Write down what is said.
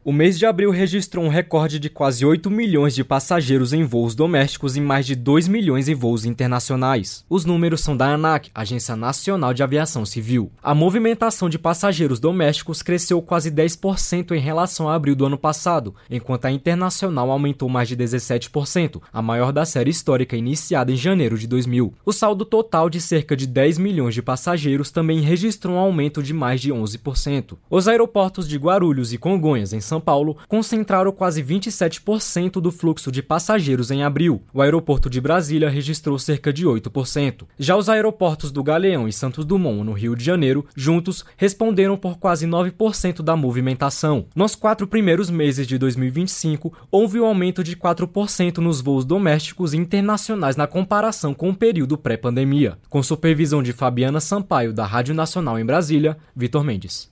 O mês de abril registrou um recorde de quase 8 milhões de passageiros em voos domésticos e mais de 2 milhões em voos internacionais. Os números são da ANAC, Agência Nacional de Aviação Civil. A movimentação de passageiros domésticos cresceu quase 10% em relação a abril do ano passado, enquanto a internacional aumentou mais de 17%, a maior da série histórica iniciada em janeiro de 2000. O saldo total de cerca de 10 milhões de passageiros também registrou um aumento de mais de 11%. Os aeroportos de Guarulhos e Congonhas, em São Paulo, concentraram quase 27% do fluxo de passageiros em abril. O aeroporto de Brasília registrou cerca de 8%. Já os aeroportos do Galeão e Santos Dumont, no Rio de Janeiro, juntos, responderam por quase 9% da movimentação. Nos 4 primeiros meses de 2025, houve um aumento de 4% nos voos domésticos e internacionais na comparação com o período pré-pandemia. Com supervisão de Fabiana Sampaio, da Rádio Nacional em Brasília, Vitor Mendes.